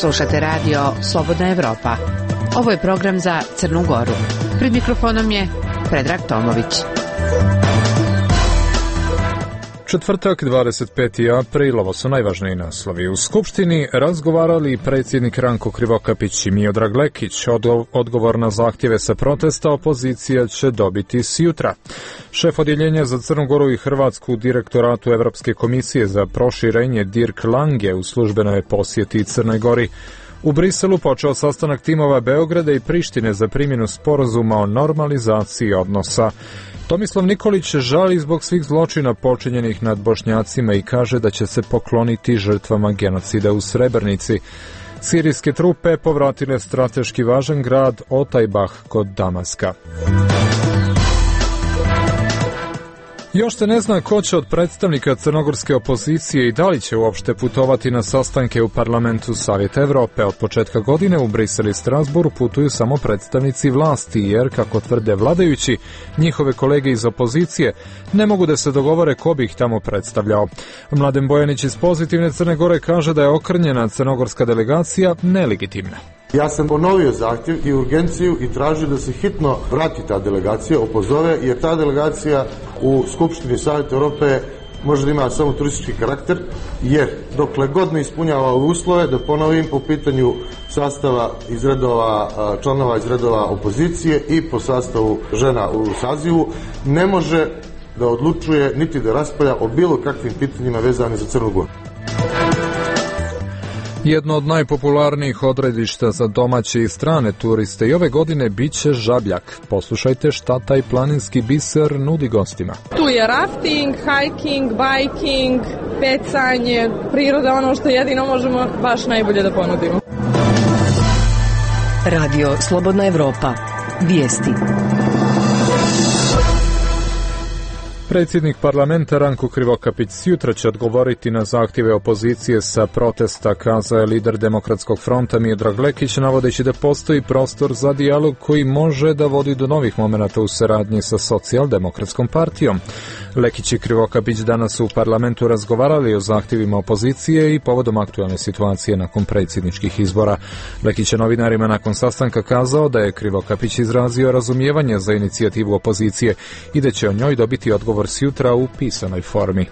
Slušate radio Slobodna Evropa. Ovo je program za Crnu Goru. Pred mikrofonom je Predrag Tomović. Četvrtak, 25. april, ovo su najvažniji naslovi. U Skupštini razgovarali predsjednik Ranko Krivokapić i Miodrag Lekić. Odgovor na zahtjeve sa protesta opozicija će dobiti sjutra. Šef odjeljenja za Crnu Goru i Hrvatsku u direktoratu Evropske komisije za proširenje Dirk Lange u službenoj posjeti Crnoj Gori. U Briselu počeo sastanak timova Beograda i Prištine za primjenu sporazuma o normalizaciji odnosa. Tomislav Nikolić žali zbog svih zločina počinjenih nad Bošnjacima i kaže da će se pokloniti žrtvama genocida u Srebrenici. Sirijske trupe povratile strateški važan grad Otajbah kod Damaska. Još se ne zna ko će od predstavnika crnogorske opozicije i da li će uopšte putovati na sastanke u parlamentu Savjeta Evrope. Od početka godine u Brisel i Strasbourg putuju samo predstavnici vlasti, jer, kako tvrde vladajući, njihove kolege iz opozicije ne mogu da se dogovore ko bi ih tamo predstavljao. Mladen Bojanić iz Pozitivne Crne Gore kaže da je okrnjena crnogorska delegacija nelegitimna. Ja sam ponovio zahtjev i urgenciju i tražio da se hitno vrati ta delegacija, opozove, jer ta delegacija u Skupštini Savjeta Europe može da ima samo turistički karakter, jer dokle god ne ispunjava uslove, da ponovim, po pitanju sastava iz redova, članova iz redova opozicije i po sastavu žena u sazivu, ne može da odlučuje niti da raspravlja o bilo kakvim pitanjima vezanim za Crnu Goru. Jedno od najpopularnijih odredišta za domaće i strane turiste i ove godine bit će Žabljak. Poslušajte šta taj planinski biser nudi gostima. Tu je rafting, hiking, biking, pecanje, priroda, ono što jedino možemo baš najbolje da ponudimo. Radio Slobodna Evropa. Vijesti. Predsjednik parlamenta Ranko Krivokapić sjutra će odgovoriti na zahtjeve opozicije sa protesta, kazao je lider Demokratskog fronta Miodrag Lekić, navodeći da postoji prostor za dijalog koji može da vodi do novih momenata u saradnji sa Socijaldemokratskom partijom. Lekić i Krivokapić danas u parlamentu razgovarali o zahtjevima opozicije i povodom aktualne situacije nakon predsjedničkih izbora. Lekić je novinarima nakon sastanka kazao da je Krivokapić izrazio razumijevanje za inicijativu opozicije i da će o njoj dobiti odgovor sjutra u pisanoj formi.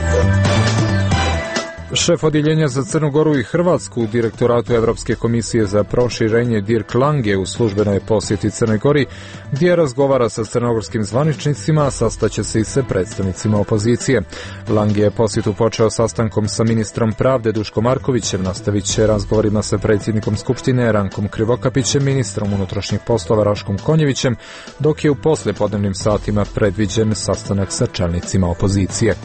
Šef odjeljenja za Crnu Goru i Hrvatsku u direktoratu Evropske komisije za proširenje Dirk Lange u službenoj posjeti Crnoj Gori, gdje razgovara sa crnogorskim zvaničnicima, sastaće se i sa predstavnicima opozicije. Lange je posjetu počeo sastankom sa ministrom pravde Duškom Markovićem, nastavit će razgovorima sa predsjednikom Skupštine Rankom Krivokapićem, ministrom unutrašnjih poslova Raškom Konjevićem, dok je u poslijepodnevnim satima predviđen sastanak sa čelnicima opozicije.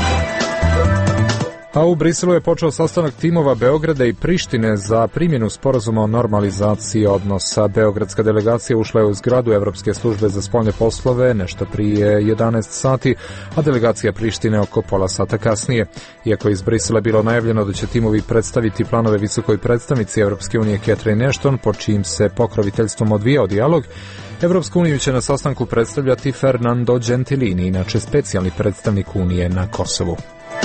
A u Briselu je počeo sastanak timova Beograda i Prištine za primjenu sporazuma o normalizaciji odnosa. Beogradska delegacija ušla je u zgradu Evropske službe za spoljne poslove nešto prije 11 sati, a delegacija Prištine oko pola sata kasnije. Iako je iz Brisela bilo najavljeno da će timovi predstaviti planove visokoj predstavnici Evropske unije Catherine Ashton, pod čijim se pokroviteljstvom odvijao dijalog, Evropsku uniju će na sastanku predstavljati Fernando Gentilini, inače specijalni predstavnik Unije na Kosovu.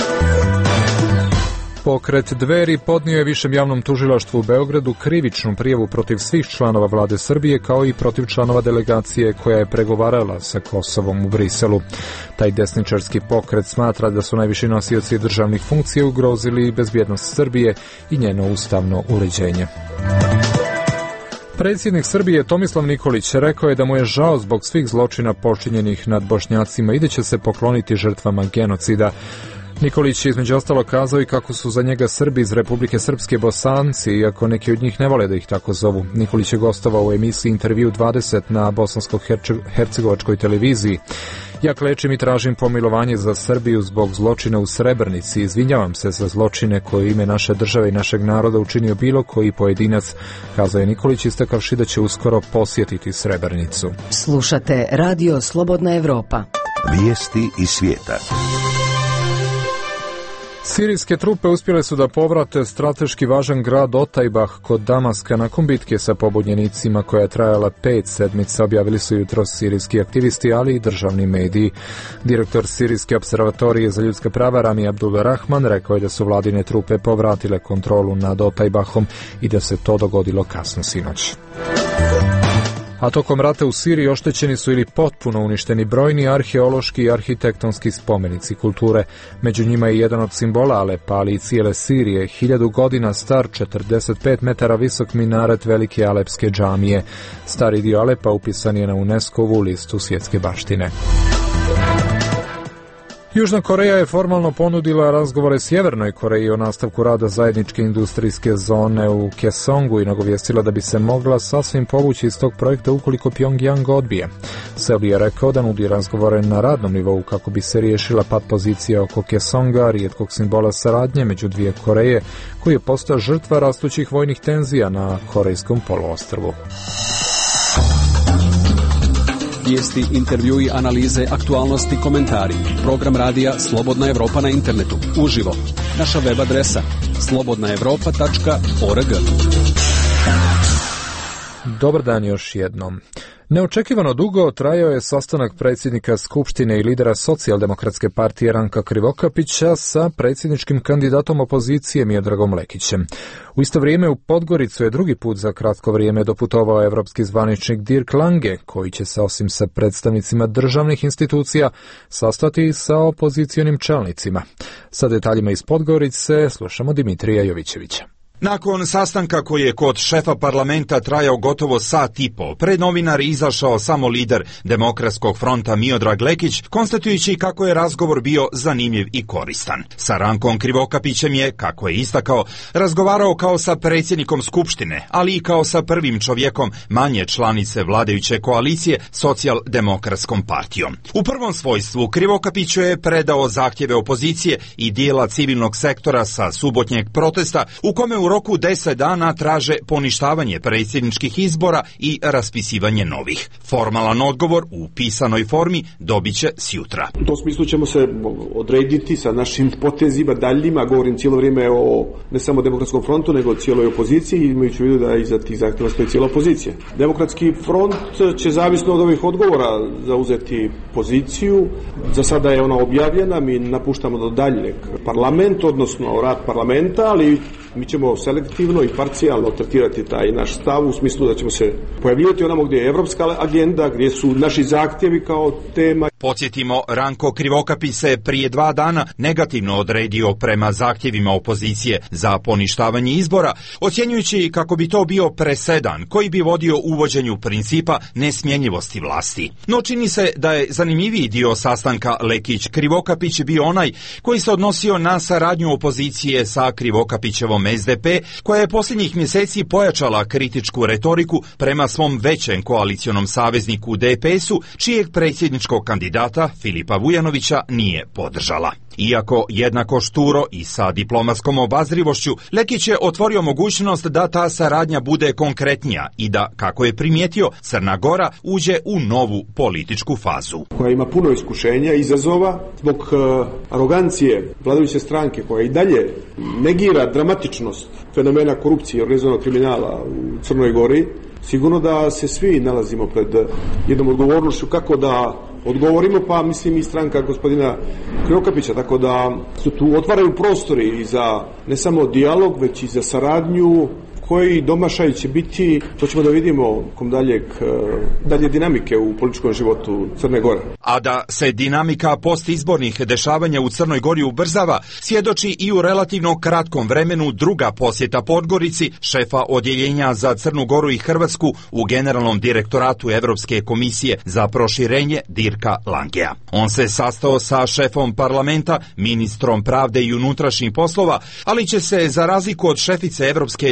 Pokret Dveri podnio je Višem javnom tužilaštvu u Beogradu krivičnu prijavu protiv svih članova vlade Srbije, kao i protiv članova delegacije koja je pregovarala sa Kosovom u Briselu. Taj desničarski pokret smatra da su najviši nosioci državnih funkcija ugrozili bezbjednost Srbije i njeno ustavno uređenje. Predsjednik Srbije Tomislav Nikolić rekao je da mu je žao zbog svih zločina počinjenih nad Bošnjacima i da će se pokloniti žrtvama genocida. Nikolić je između ostalo kazao i kako su za njega Srbi iz Republike Srpske Bosanci, iako neki od njih ne vole da ih tako zovu. Nikolić je gostovao u emisiji Intervju 20 na bosansko-hercegovačkoj televiziji. Ja klečim i tražim pomilovanje za Srbiju zbog zločina u Srebrenici. Izvinjavam se za zločine koje ime naše države i našeg naroda učinio bilo koji pojedinac, kazao je Nikolić, istakavši da će uskoro posjetiti Srebrenicu. Slušate Radio Slobodna Evropa. Vijesti iz svijeta. Sirijske trupe uspjele su da povrate strateški važan grad Otajbah kod Damaska nakon bitke sa pobunjenicima koja je trajala 5 sedmica, objavili su jutros sirijski aktivisti, ali i državni mediji. Direktor Sirijske observatorije za ljudska prava Rami Abdul Rahman rekao je da su vladine trupe povratile kontrolu nad Otajbahom i da se to dogodilo kasno sinoć. A tokom rata u Siriji oštećeni su ili potpuno uništeni brojni arheološki i arhitektonski spomenici kulture. Među njima je jedan od simbola Alepa, ali i cijele Sirije, 1000 godina star 45 metara visok minaret velike alepske džamije. Stari dio Alepa upisan je na UNESCO-vu listu svjetske baštine. Južna Koreja je formalno ponudila razgovore Sjevernoj Koreji o nastavku rada zajedničke industrijske zone u Kesongu i nagovijestila da bi se mogla sasvim povući iz tog projekta ukoliko Pyongyang odbije. Seul je rekao da nudi razgovore na radnom nivou kako bi se riješila pat pozicija oko Kesonga, rijetkog simbola saradnje među dvije Koreje, koji je postao žrtva rastućih vojnih tenzija na Korejskom poluostrvu. Vijesti, intervjui, analize, aktualnosti, komentari. Program radija Slobodna Evropa na internetu. Uživo. Naša web adresa slobodnaevropa.org. Dobar dan još jednom. Neočekivano dugo trajao je sastanak predsjednika Skupštine i lidera Socijaldemokratske partije Ranka Krivokapića sa predsjedničkim kandidatom opozicije Miodragom Lekićem. U isto vrijeme u Podgoricu je drugi put za kratko vrijeme doputovao evropski zvaničnik Dirk Lange, koji će se osim sa predstavnicima državnih institucija sastati i sa opozicionim čelnicima. Sa detaljima iz Podgorice slušamo Dimitrija Jovićevića. Nakon sastanka koji je kod šefa parlamenta trajao gotovo sat i po, pred novinari izašao samo lider Demokratskog fronta Miodrag Lekić, konstatujući kako je razgovor bio zanimljiv i koristan. Sa Rankom Krivokapićem je, kako je istakao, razgovarao kao sa predsjednikom Skupštine, ali i kao sa prvim čovjekom manje članice vladajuće koalicije Socijaldemokratskom partijom. U prvom svojstvu Krivokapiću je predao zahtjeve opozicije i dijela civilnog sektora sa subotnjeg protesta u kome u roku 10 dana traže poništavanje predsjedničkih izbora i raspisivanje novih. Formalan odgovor u pisanoj formi dobit će sjutra. U tom smislu ćemo se odrediti sa našim potezima daljima, govorim cijelo vrijeme o ne samo Demokratskom frontu, nego o cijeloj opoziciji, imajući u vidu da iza tih zahtjeva stoji cijela opozicija. Demokratski front će zavisno od ovih odgovora zauzeti poziciju. Za sada je ona objavljena, mi napuštamo do daljnjeg parlament, odnosno rad parlamenta, ali mi ćemo selektivno i parcijalno tretirati taj naš stav u smislu da ćemo se pojavljivati onamo gdje je evropska agenda, gdje su naši zahtjevi kao tema. Podsjetimo, Ranko Krivokapić se prije 2 dana negativno odredio prema zahtjevima opozicije za poništavanje izbora, ocjenjujući kako bi to bio presedan koji bi vodio uvođenju principa nesmjenjivosti vlasti. No čini se da je zanimljiviji dio sastanka Lekić-Krivokapić bio onaj koji se odnosio na saradnju opozicije sa Krivokapićevom SDP, koja je posljednjih mjeseci pojačala kritičku retoriku prema svom većem koalicionom savezniku DPS-u, čijeg predsjedničkog kandidata Filipa Vujanovića nije podržala. Iako jednako šturo i sa diplomatskom obazrivošću, Lekić je otvorio mogućnost da ta saradnja bude konkretnija i da, kako je primijetio, Crna Gora uđe u novu političku fazu. Koja ima puno iskušenja i izazova zbog arogancije vladajuće stranke koja i dalje negira dramatičnost fenomena korupcije i organizovanog kriminala u Crnoj Gori, sigurno da se svi nalazimo pred jednom odgovornošću kako da odgovorimo, pa mislim i stranka gospodina Krivokapića, tako da su tu otvaraju prostori i za ne samo dijalog, već i za saradnju koji domašaj će biti, to ćemo da vidimo kom dalje dinamike u političkom životu Crne Gore. A da se dinamika postizbornih dešavanja u Crnoj Gori ubrzava, svjedoči i u relativno kratkom vremenu druga posjeta Podgorici šefa odjeljenja za Crnu Goru i Hrvatsku u Generalnom direktoratu Evropske komisije za proširenje Dirka Langea. On se sastao sa šefom parlamenta, ministrom pravde i unutrašnjih poslova, ali će se, za razliku od šefice Evropske diplomatije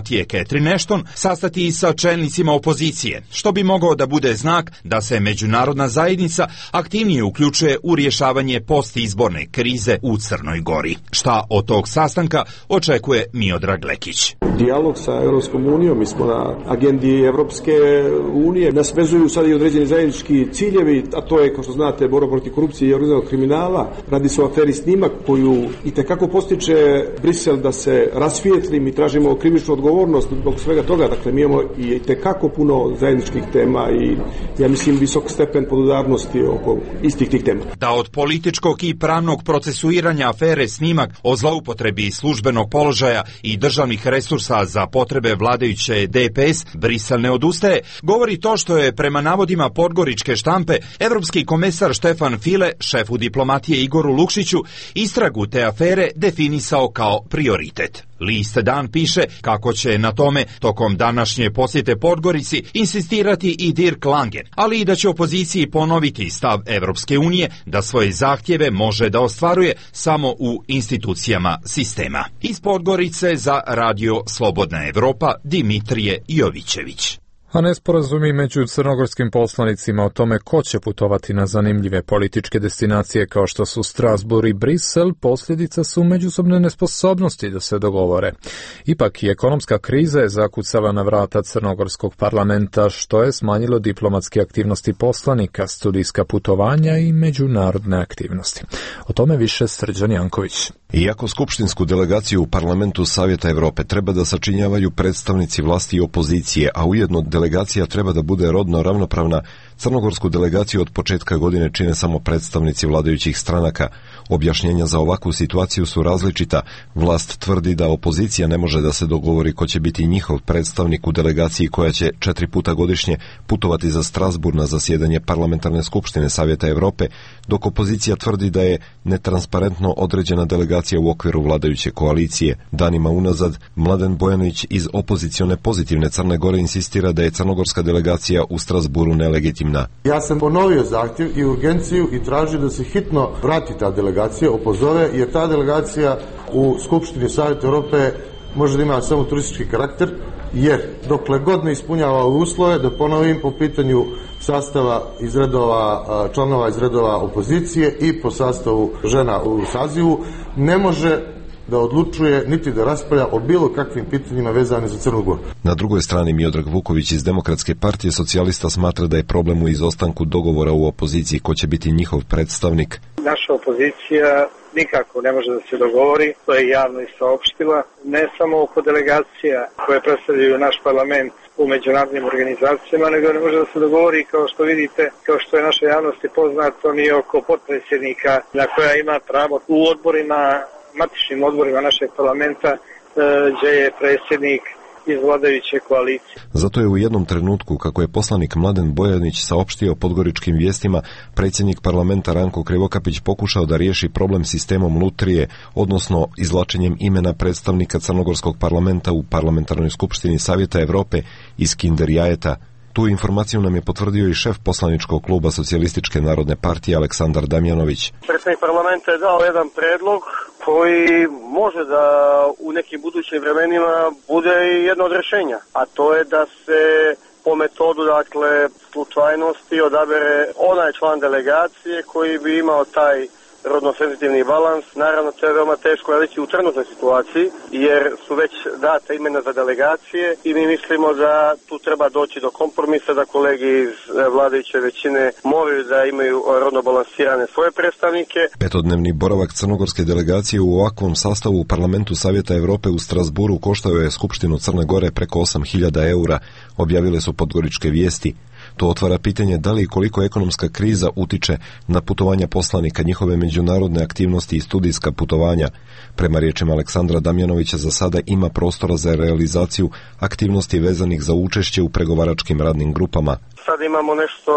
diplomatije Catherine Ashton sastati i sa čelnicima opozicije, što bi mogao da bude znak da se međunarodna zajednica aktivnije uključuje u rješavanje postizborne krize u Crnoj Gori. Šta od tog sastanka očekuje Miodrag Lekić? Dijalog sa Europskom unijom, mi smo na agendi Evropske unije, nas vezuju sad i određeni zajednički ciljevi, a to je, kao što znate, borba protiv korupcije i organizovanog kriminala. Radi se o aferi Snimak koju itekako postiče Brisel da se rasvijetli, mi tražimo krivičnu odgovornost zbog svega toga, dakle mi imamo i itekako puno zajedničkih tema i ja mislim visok stepen podudarnosti oko istih tih tema. Da od političkog i pravnog procesuiranja afere Snimak o zloupotrebi službenog položaja i državnih resursa za potrebe vladajuće DPS Brisel ne odustaje, govori to što je prema navodima podgoričke štampe evropski komesar Štefan File šefu diplomatije Igoru Lukšiću istragu te afere definisao kao prioritet. List Dan piše kako će na tome tokom današnje posjete Podgorici insistirati i Dirk Langen, ali i da će opoziciji ponoviti stav Evropske unije da svoje zahtjeve može da ostvaruje samo u institucijama sistema. Iz Podgorice za Radio Slobodna Evropa Dimitrije Jovićević. A nesporazumi među crnogorskim poslanicima o tome ko će putovati na zanimljive političke destinacije kao što su Strasbourg i Brisel posljedica su međusobne nesposobnosti da se dogovore. Ipak i ekonomska kriza je zakucala na vrata crnogorskog parlamenta, što je smanjilo diplomatske aktivnosti poslanika, studijska putovanja i međunarodne aktivnosti. O tome više Srđan Janković. Iako skupštinsku delegaciju u parlamentu Savjeta Evrope treba da sačinjavaju predstavnici vlasti i opozicije, a ujedno delegacija treba da bude rodno ravnopravna, crnogorsku delegaciju od početka godine čine samo predstavnici vladajućih stranaka. Objašnjenja za ovakvu situaciju su različita. Vlast tvrdi da opozicija ne može da se dogovori ko će biti njihov predstavnik u delegaciji koja će 4 puta godišnje putovati za Strasbourg na zasjedanje parlamentarne skupštine Savjeta Evrope, dok opozicija tvrdi da je netransparentno određena delegacija u okviru vladajuće koalicije. Danima unazad, Mladen Bojanović iz opozicione Pozitivne Crne Gore insistira da je crnogorska delegacija u Strasbourgu nelegitimna. Ja sam ponovio zahtjev i urgenciju i tražio da se hitno vrati ta delegacija, opozove, jer ta delegacija u Skupštini Savjeta Evrope može da ima samo turistički karakter, jer dokle god ne ispunjava uslove, da ponovim, po pitanju sastava iz redova, članova iz redova opozicije i po sastavu žena u sazivu, ne može da odlučuje niti da raspravlja o bilo kakvim pitanjima vezane za Crnu Goru. Na drugoj strani Miodrag Vuković iz Demokratske partije socijalista smatra da je problem u izostanku dogovora u opoziciji ko će biti njihov predstavnik. Naša opozicija nikako ne može da se dogovori, to je javno i saopštila, ne samo oko delegacija koje predstavljaju naš parlament u međunarodnim organizacijama, nego ne može da se dogovori, kao što vidite, kao što je našoj javnosti poznato, ni oko potpredsjednika na koja ima pravo u odborima, matičnim odborima našeg parlamenta, gdje je predsjednik iz vladajuće koalicije. Zato je u jednom trenutku, kako je poslanik Mladen Bojanić saopštio Podgoričkim vijestima, predsjednik parlamenta Ranko Krivokapić pokušao da riješi problem sistemom lutrije, odnosno izvlačenjem imena predstavnika crnogorskog parlamenta u parlamentarnoj skupštini Savjeta Evrope iz Kinderjajeta. Tu informaciju nam je potvrdio i šef poslaničkog kluba Socijalističke narodne partije Aleksandar Damjanović. Predsjednik parlamenta je dao jedan predlog koji može da u nekim budućim vremenima bude i jedno od rješenja, a to je da se po metodu, dakle, slučajnosti odabere onaj član delegacije koji bi imao taj rodno-senzitivni balans. Naravno, to je veoma teško reći u trenutnoj situaciji, jer su već date imena za delegacije i mi mislimo da tu treba doći do kompromisa, da kolegi iz vladajuće većine moraju da imaju rodno balansirane svoje predstavnike. Petodnevni boravak crnogorske delegacije u ovakvom sastavu u parlamentu Savjeta Evrope u Strasbourgu koštao je Skupštinu Crne Gore preko 8.000 eura, objavile su Podgoričke vijesti. To otvara pitanje da li i koliko ekonomska kriza utiče na putovanja poslanika, njihove međunarodne aktivnosti i studijska putovanja. Prema riječima Aleksandra Damjanovića, za sada ima prostora za realizaciju aktivnosti vezanih za učešće u pregovaračkim radnim grupama. Sad imamo nešto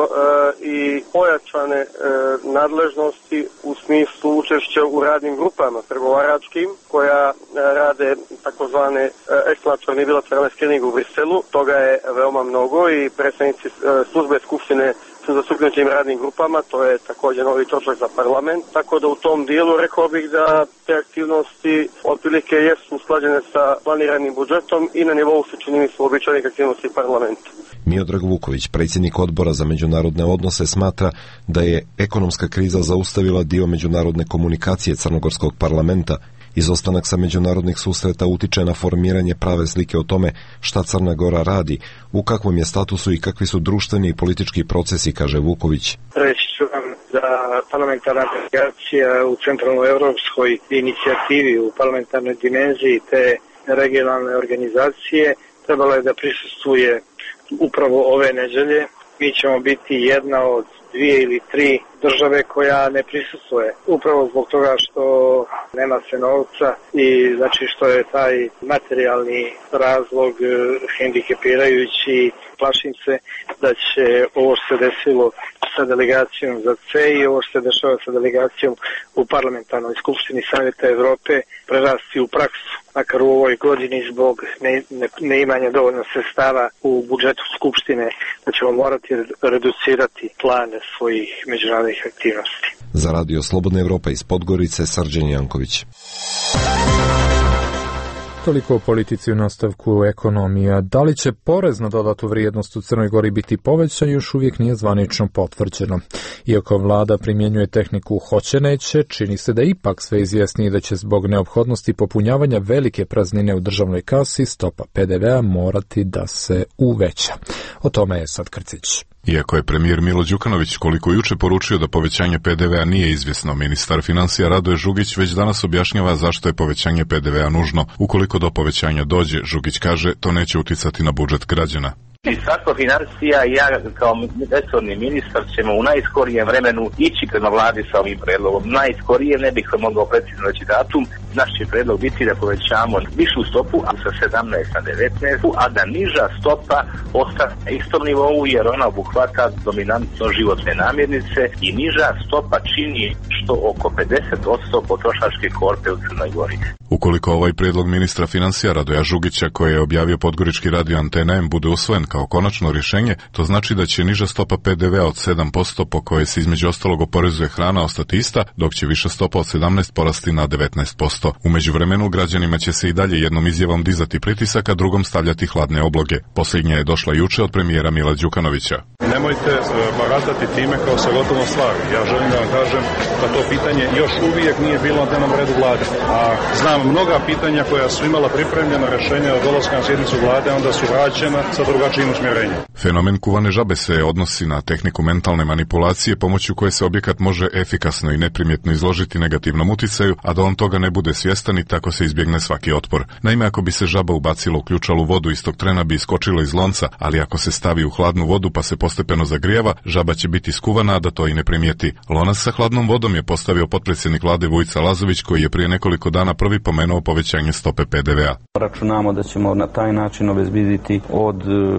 i pojačane nadležnosti u smislu učešća u radnim grupama pregovaračkim, koja rade takozvane ekskluzativne bilateralne skrininge u Briselu. Toga je veoma mnogo i predstavnici službe Skupštine sa zastupljenim radnim grupama, to je također novi trošak za parlament, tako da u tom dijelu rekao bih da te aktivnosti otprilike jesu usklađene sa planiranim budžetom i na nivou su, čini mi se, uobičajenih aktivnosti parlamenta. Miodrag Vuković, predsjednik Odbora za međunarodne odnose, smatra da je ekonomska kriza zaustavila dio međunarodne komunikacije crnogorskog parlamenta. Izostanak sa međunarodnih susreta utiče na formiranje prave slike o tome šta Crna Gora radi, u kakvom je statusu i kakvi su društveni i politički procesi, kaže Vuković. Reći ću vam da parlamentarna delegacija u centralnoevropskoj inicijativi u parlamentarnoj dimenziji te regionalne organizacije trebala je da prisustvuje upravo ove nedelje. Mi ćemo biti jedna od 2 ili 3 države koja ne prisustvuje. Upravo zbog toga što nema se novca i znači što je taj materijalni razlog hendikepirajući. Plašim se da će ovo što se desilo sa delegacijom za C i ovo što se dešava sa delegacijom u parlamentarnoj skupštini Savjeta Evrope prerasti u praksu. Makar u ovoj godini zbog neimanja dovoljno sredstava u budžetu skupštine da ćemo morati reducirati plan svojih međunarodnih aktivnosti. Za Radio Slobodna Evropa iz Podgorice, Srđan Janković. Toliko o politici u nastavku ekonomija. Da li će porez na dodatu vrijednost u Crnoj Gori biti povećan, još uvijek nije zvanično potvrđeno. Iako vlada primjenjuje tehniku hoće neće, čini se da ipak sve izvjesnije da će zbog neophodnosti popunjavanja velike praznine u državnoj kasi stopa PDV-a morati da se uveća. O tome je sad Krcić. Iako je premijer Milo Đukanović koliko juče poručio da povećanje PDV-a nije izvjesno, ministar financija Radoje Žugić već danas objašnjava zašto je povećanje PDV-a nužno. Ukoliko do povećanja dođe, Žugić kaže, to neće uticati na budžet građana. Ministarstvo financija i ja kao resorni ministar ćemo u najskorijem vremenu ići prema vladi sa ovim predlogom. Najskorije, ne bih mogao precizno reći datum, naš će predlog biti da povećamo višu stopu, a sa 17 na 19, a da niža stopa ostane na istom nivou jer ona obuhvata dominantno životne namirnice i niža stopa čini što oko 50% potrošačke korpe u Crnoj Gori. Ukoliko ovaj predlog ministra financija Radoja Žugića, koji je objavio podgorički radio Antena M, bude usvojen kao konačno rješenje, to znači da će niža stopa PDV-a od 7% po kojoj se između ostalog oporezuje hrana ostati ista, dok će viša stopa od 17 porasti na 19%. U međuvremenu građanima će se i dalje jednom izjavom dizati pritisak, a drugom stavljati hladne obloge. Posljednja je došla juče od premijera Mila Đukanovića. Nemojte baratati time kao sa gotovom stvari. Ja želim da vam kažem da to pitanje još uvijek nije bilo na dnevnom redu vlade. A znam mnoga pitanja koja su imala pripremljena rješenja od dolaska na sjednicu vlade, onda su vraćena sa drugačijim usmjerenjem. Fenomen kuvane žabe se odnosi na tehniku mentalne manipulacije pomoću koje se objekat može efikasno i neprimjetno izložiti negativnom uticaju, a da on toga ne bude svjestan i tako se izbjegne svaki otpor. Naime, ako bi se žaba ubacila u ključalu vodu, istog trena bi iskočila iz lonca, ali ako se stavi u hladnu vodu pa se postepeno zagrijava, žaba će biti skuvana, a da to i ne primijeti. Lonac sa hladnom vodom je postavio potpredsjednik vlade Vujica Lazović, koji je prije nekoliko dana prvi pomenuo povećanje stope PDV-a. Računamo da ćemo na taj način obezbediti od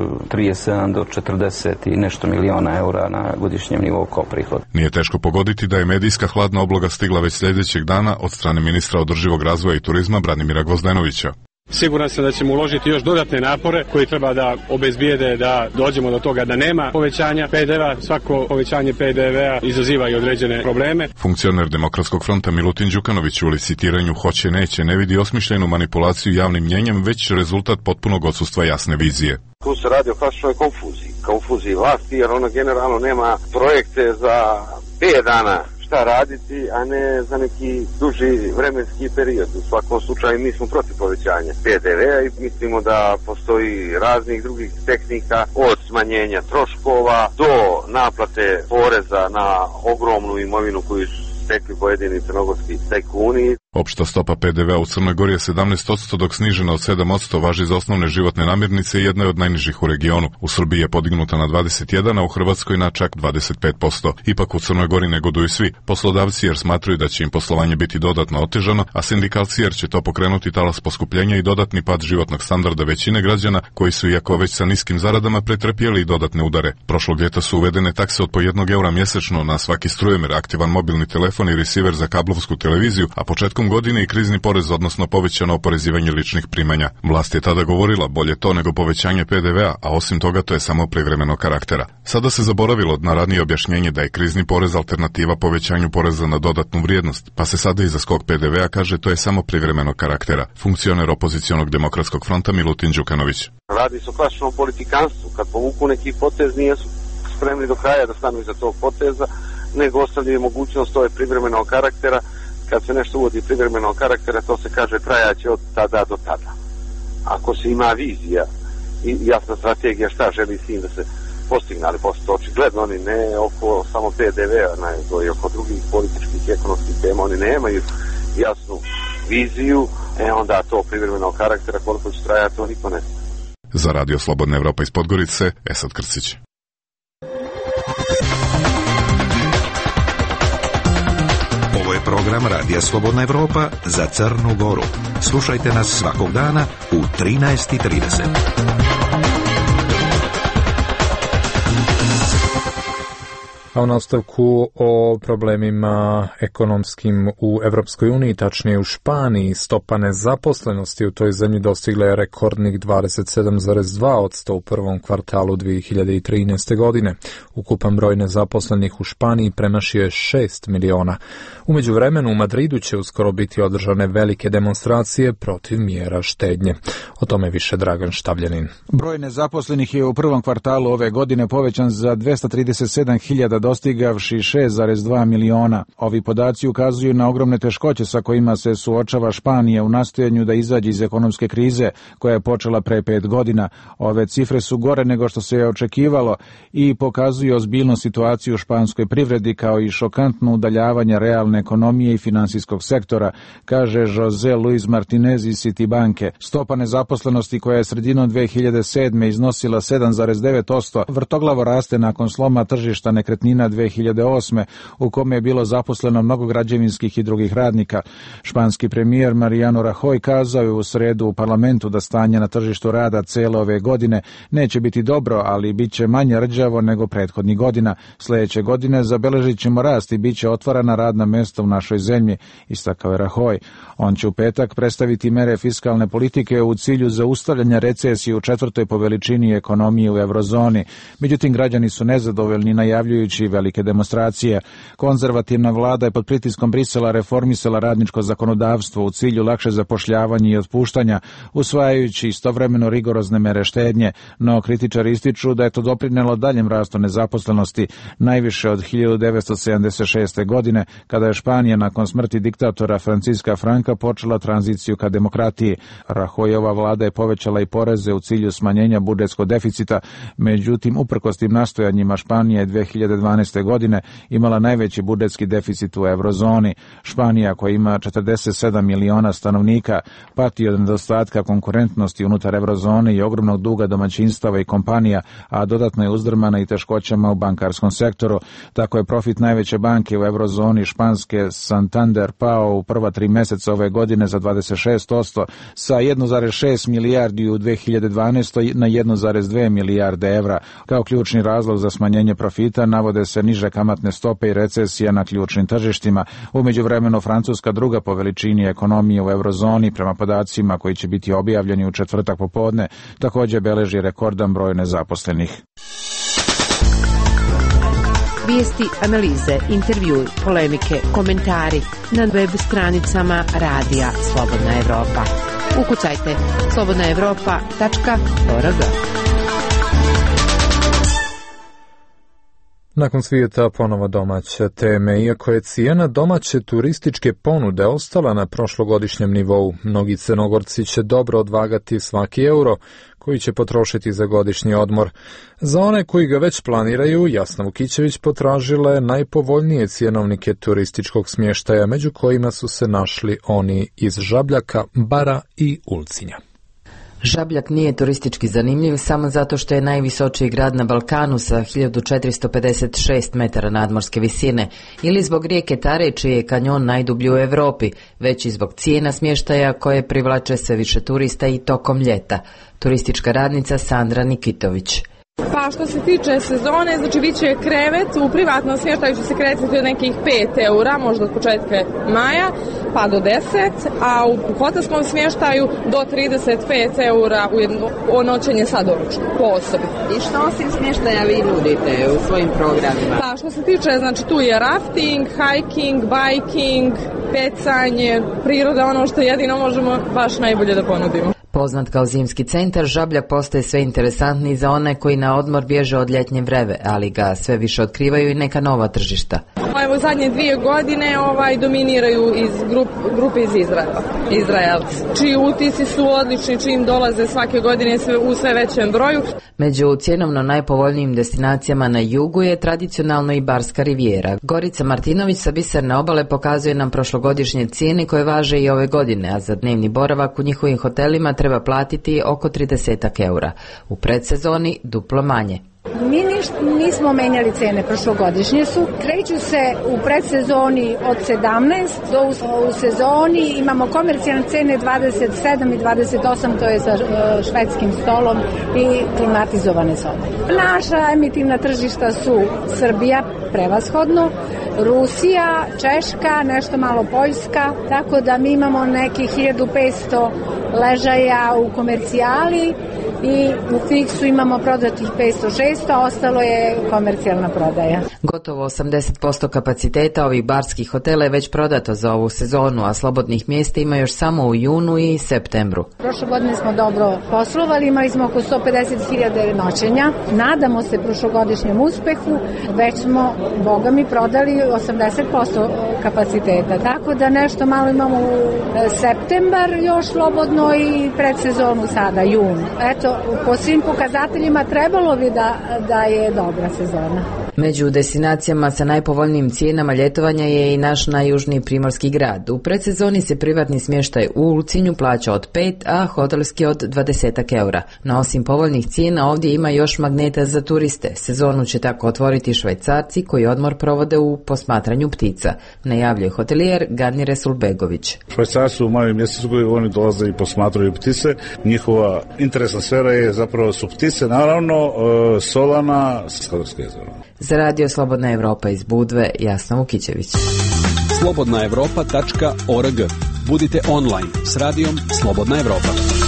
37 do 40 i nešto miliona eura na godišnjem nivou kao prihod. Nije teško pogoditi da je medijska hladna obloga stigla već sljedećeg dana od strane ministra održivog razvoja i turizma Branimira Gvozdenovića. Siguran sam da ćemo uložiti još dodatne napore koji treba da obezbijede da dođemo do toga da nema povećanja PDV-a. Svako povećanje PDV-a izaziva i određene probleme. Funkcioner Demokratskog fronta Milutin Đukanović u licitiranju hoće neće ne vidi osmišljenu manipulaciju javnim mnjenjem, već rezultat potpunog odsustva jasne vizije. Tu se radi o klasičnoj konfuziji vlasti, jer ona generalno nema projekte za 5 dana šta raditi, a ne za neki duži vremenski period. U svakom slučaju mi smo protiv povećanja PDV-a i mislimo da postoji raznih drugih tehnika, od smanjenja troškova do naplate poreza na ogromnu imovinu koju su stekli pojedini crnogorski tajkuni. Opšta stopa PDV-a u Crnoj Gori je 17%, dok snižena od 7% važi za osnovne životne namirnice i jedna je od najnižih u regionu. U Srbiji je podignuta na 21%, a u Hrvatskoj na čak 25%. Ipak u Crnoj Gori negoduju svi. Poslodavci jer smatraju da će im poslovanje biti dodatno otežano, a sindikalci jer će to pokrenuti talas poskupljenja i dodatni pad životnog standarda većine građana, koji su, iako već sa niskim zaradama, pretrpjeli i dodatne udare. Prošlog ljeta su uvedene takse od po 1 eura mjesečno na svaki strujomer, aktivan mobilni telefon i receiver za kablovsku televiziju, a početkom početkom godine i krizni porez, odnosno povećano oporezivanje ličnih primanja. Vlast je tada govorila bolje to nego povećanje PDV-a, a osim toga to je samo privremenog karaktera. Sada se zaboravilo na ranije objašnjenje da je krizni porez alternativa povećanju poreza na dodatnu vrijednost, pa se sada iza skok PDV-a kaže to je samo privremenog karaktera. Funkcioner opozicionog demokratskog fronta Milutin Đukanović. Radi se o klasičnom politikanstvu, kad povuku neki potez nisu spremni do kraja da stanu iza tog poteza, nego ostavljaju mogućnost ove privremenog karaktera. Kad se nešto uvodi privremenog karaktera, to se kaže trajaće od tada do tada. Ako se ima vizija i jasna strategija šta želi s tim da se postigne, ali posto očigledno oni ne oko samo PDV-a, nego i oko drugih političkih i ekonomskih tema, oni nemaju jasnu viziju, onda to privremenog karaktera koliko će trajati, to niko ne zna. Za Radio Slobodna Evropa iz Podgorice, Esad Krstić. Ovo je program Radija Slobodna Evropa za Crnu Goru. Slušajte nas svakog dana u 13:30. A u nastavku o problemima ekonomskim u Evropskoj uniji, tačnije u Španiji, stopa nezaposlenosti u toj zemlji dostigla je rekordnih 27,2% u prvom kvartalu 2013. godine. Ukupan broj nezaposlenih u Španiji premašio je 6 miliona. U međuvremenu u Madridu će uskoro biti održane velike demonstracije protiv mjera štednje. O tome više Dragan Štavljanin. Broj nezaposlenih je u prvom kvartalu ove godine povećan za 237.000, dostigavši 6,2 miliona. Ovi podaci ukazuju na ogromne teškoće sa kojima se suočava Španija u nastojanju da izađe iz ekonomske krize koja je počela pre 5 godina. Ove cifre su gore nego što se je očekivalo i pokazuju ozbiljnu situaciju u španskoj privredi kao i šokantno udaljavanje realne ekonomije i finansijskog sektora, kaže Jose Luis Martinez iz Citibanke. Stopa nezaposlenosti koja je sredinom 2007. iznosila 7,9% vrtoglavo raste nakon sloma tržišta nekretnina 2008. u kome je bilo zaposleno mnogo građevinskih i drugih radnika. Španski premijer Mariano Rajoy kazao je u sredu u parlamentu da stanje na tržištu rada cele ove godine neće biti dobro, ali bit će manje rđavo nego prethodnih godina. Sljedeće godine zabeležit ćemo rast i bit će otvarana radna mesta u našoj zemlji, istakao je Rajoy. On će u petak predstaviti mere fiskalne politike u cilju zaustavljanja recesije u četvrtoj po veličini ekonomije u eurozoni. Međutim, građani su nezadovoljni, najavljujući velike demonstracije. Konzervativna vlada je pod pritiskom Brisela reformisala radničko zakonodavstvo u cilju lakše zapošljavanja i otpuštanja, usvajajući istovremeno rigorozne mere štednje, no kritičari ističu da je to doprinelo daljem rastu nezaposlenosti, najviše od 1976. godine, kada je Španija nakon smrti diktatora Franciska Franka počela tranziciju ka demokratiji. Rajoyova vlada je povećala i poreze u cilju smanjenja budžetskog deficita, međutim, uprkos tim nastojanjima Španija je 2012. godine imala najveći budžetski deficit u eurozoni. Španija, koja ima 47 miliona stanovnika, pati od nedostatka konkurentnosti unutar eurozone i ogromnog duga domaćinstava i kompanija, a dodatno je uzdrmana i teškoćama u bankarskom sektoru. Tako je profit najveće banke u eurozoni, španske Santander, pao u prva 3 mjeseca ove godine za 26%, sa 1,6 milijardi u 2012. na 1,2 milijarde evra. Kao ključni razlog za smanjenje profita navode se niže kamatne stope i recesija na ključnim tržištima. U međuvremenu Francuska, druga po veličini ekonomije u eurozoni, prema podacima koji će biti objavljeni u četvrtak popodne, također beleži rekordan broj nezaposlenih. Vijesti, analize, intervjui, polemike, komentari na web stranicama Radija Slobodna Evropa. Ukucajte slobodnaevropa.org. Nakon svijeta ponovo domaće teme. Iako je cijena domaće turističke ponude ostala na prošlogodišnjem nivou, mnogi Crnogorci će dobro odvagati svaki euro koji će potrošiti za godišnji odmor. Za one koji ga već planiraju, Jasna Vukićević potražila je najpovoljnije cjenovnike turističkog smještaja, među kojima su se našli oni iz Žabljaka, Bara i Ulcinja. Žabljak nije turistički zanimljiv samo zato što je najvisočiji grad na Balkanu sa 1456 metara nadmorske visine ili zbog rijeke Tare čiji je kanjon najdublji u Europi, već i zbog cijena smještaja koje privlače sve više turista i tokom ljeta. Turistička radnica Sandra Nikitović. Pa što se tiče sezone, znači bit će krevet u privatnom smještaju će se kretati od nekih 5 eura, možda od početka maja, pa do 10, a u hotelskom smještaju do 35 eura u noćenje sa doručkom po osobi. I što osim smještaja vi nudite u svojim programima? Pa što se tiče, znači tu je rafting, hiking, biking, pecanje, priroda, ono što jedino možemo baš najbolje da ponudimo. Poznat kao zimski centar, Žabljak postaje sve interesantniji za one koji na odmor bježe od ljetnje vreve, ali ga sve više otkrivaju i neka nova tržišta. Evo zadnje 2 godine dominiraju iz grupe iz Izraela, Izraelci, čiji utisci su odlični, čim dolaze svake godine u sve većem broju. Među cjenovno najpovoljnijim destinacijama na jugu je tradicionalno i Barska rivijera. Gorica Martinović sa Biserne obale pokazuje nam prošlogodišnje cijene koje važe i ove godine, a za dnevni boravak u njihovim hotelima treba platiti oko 30 eura. U predsezoni duplo manje. Mi nismo menjali cene, prošlogodišnje su. Kreću se u predsezoni od 17 do u sezoni imamo komercijalne cene 27 i 28, to je sa švedskim stolom i klimatizovane sobe. Naša emitivna tržišta su Srbija, prevashodno, Rusija, Češka, nešto malo Poljska, tako da mi imamo nekih 1500 ležaja u komercijali i u fiksu imamo prodatih 500-600, ostalo je komercijalna prodaja. Gotovo 80% kapaciteta ovih barskih hotela je već prodato za ovu sezonu, a slobodnih mjesta ima još samo u junu i septembru. Prošle godine smo dobro poslovali, imali smo oko 150.000 noćenja. Nadamo se prošlogodišnjem uspehu, već smo, boga mi, prodali 80% kapaciteta, tako da nešto malo imamo u septembar još slobodno i predsezonu sada, jun. Eto, po svim pokazateljima trebalo bi da je dobra sezona. Među destinacijama sa najpovoljnijim cijenama ljetovanja je i naš najjužniji primorski grad. U predsezoni se privatni smještaj u Ulcinju plaća od 5, a hotelski od 20 eura. No osim povoljnih cijena ovdje ima još magneta za turiste. Sezonu će tako otvoriti Švajcarci koji odmor provode u posmatranju ptica. Najavljuje hotelijer Gani Resulbegović. Švajcarci u maju mjesecu oni dolaze i posmatraju ptice. Njihova interesna sfera je zapravo su ptice, naravno Solana, Skadarsko jezero. Za radio Slobodna Evropa iz Budve, Jasna Vukićević. slobodnaevropa.org. Budite online s radijom Slobodna Evropa.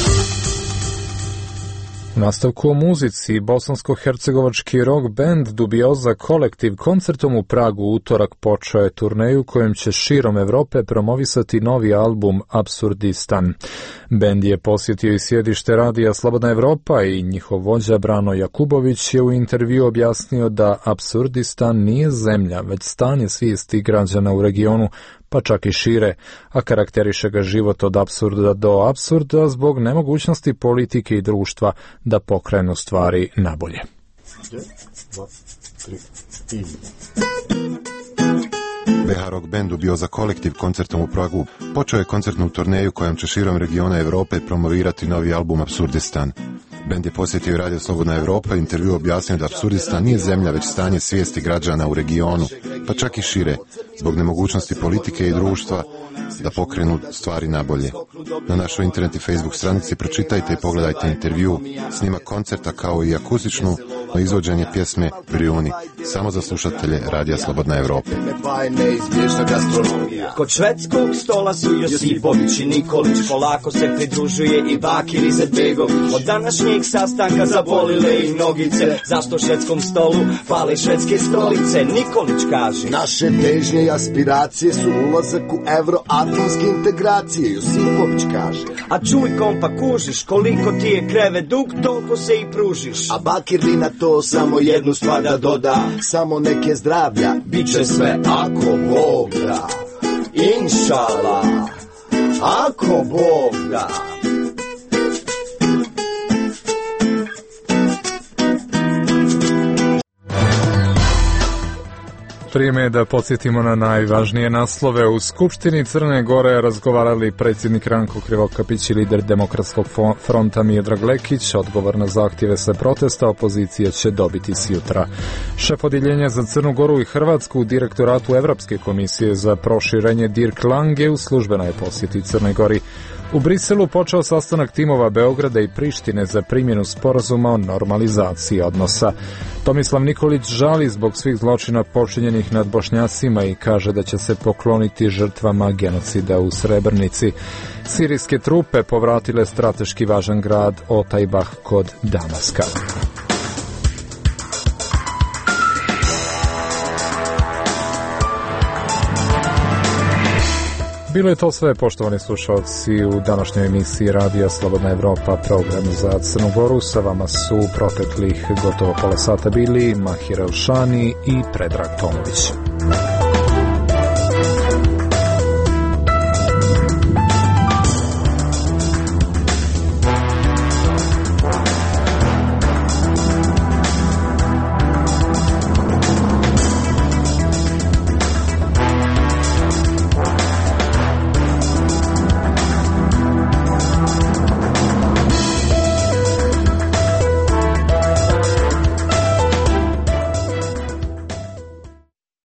U nastavku o muzici, bosansko-hercegovački rock band Dubioza kolektiv koncertom u Pragu utorak počeo je turneju kojom će širom Evrope promovisati novi album Apsurdistan. Bend je posjetio i sjedište radija Slobodna Evropa i njihov vođa Brano Jakubović je u intervju objasnio da Apsurdistan nije zemlja, već stanje svijesti građana u regionu, pa čak i šire, a karakteriše ga život od apsurda do apsurda zbog nemogućnosti politike i društva da pokrenu stvari nabolje. BH Rock bandu bio za kolektiv koncertom u Pragu. Počeo je koncertnu turneju kojom će širom regiona Evrope promovirati novi album Apsurdistan. Bend je posjetio Radio Slobodna Evropa i intervju objasnio da Apsurdistan nije zemlja, već stanje svijesti građana u regionu, pa čak i šire, zbog nemogućnosti politike i društva da pokrenu stvari nabolje. Na našoj internet i Facebook stranici pročitajte i pogledajte intervju, snima koncerta kao i akustičnu izvođenje pjesme Brijuni, samo za slušatelje Radija Slobodna Evropa. Kod švedskog stola su Josipović i Nikolić, polako se pridružuje i Bakir Izetbegov. Od današnjeg sastanka zabolile i nogice, zašto švedskom stolu fale švedske stolice. Nikolić kaže: naše težnje i aspiracije su ulazak u euroatlantske integracije. Josipović kaže: a čuj kompa, kužiš, koliko ti je krevet dug, toliko se i pružiš. A Bakir li na to samo jednu stvar da doda, samo neke zdravlja, bit će sve ako Bog da. Inšala, ako Bog da. vrijeme je da podsjetimo na najvažnije naslove. U Skupštini Crne Gore razgovarali predsjednik Ranko Krivokapić i lider Demokratskog fronta Miodrag Lekić. Odgovor na zahtjeve sa protesta opozicije će dobiti sjutra. Šef odjeljenja za Crnu Goru i Hrvatsku u direktoratu Evropske komisije za proširenje Dirk Lange u službenoj posjeti Crnoj Gori. U Briselu počeo sastanak timova Beograda i Prištine za primjenu sporazuma o normalizaciji odnosa. Tomislav Nikolić žali zbog svih zločina počinjenih nad Bošnjacima i kaže da će se pokloniti žrtvama genocida u Srebrnici. Sirijske trupe povratile strateški važan grad Otajbah kod Damaska. Bilo je to sve, poštovani slušalci, u današnjoj emisiji Radija Slobodna Evropa, program za Crnu Goru. Sa vama su proteklih gotovo pola sata bili Mahir Elšani i Predrag Tomović.